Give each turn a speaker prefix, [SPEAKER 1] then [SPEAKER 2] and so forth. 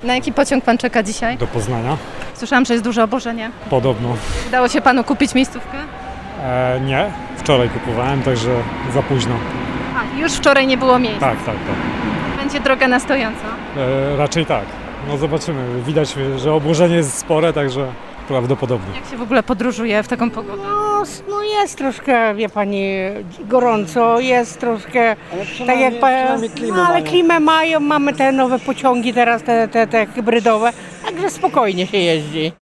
[SPEAKER 1] Na jaki pociąg pan czeka dzisiaj?
[SPEAKER 2] Do Poznania.
[SPEAKER 1] Słyszałam, że jest duże obłożenie.
[SPEAKER 2] Podobno.
[SPEAKER 1] Udało się panu kupić miejscówkę?
[SPEAKER 2] Nie, wczoraj kupowałem, także za późno.
[SPEAKER 1] A, już wczoraj nie było miejsc.
[SPEAKER 2] Tak.
[SPEAKER 1] Będzie droga na stojąco.
[SPEAKER 2] Raczej tak. No zobaczymy. Widać, że obłożenie jest spore, także prawdopodobnie.
[SPEAKER 1] Jak się w ogóle podróżuje w taką pogodę?
[SPEAKER 3] No jest troszkę, wie pani, gorąco, jest troszkę, tak jak ale klimę mają, mamy te nowe pociągi teraz, te hybrydowe, także spokojnie się jeździ.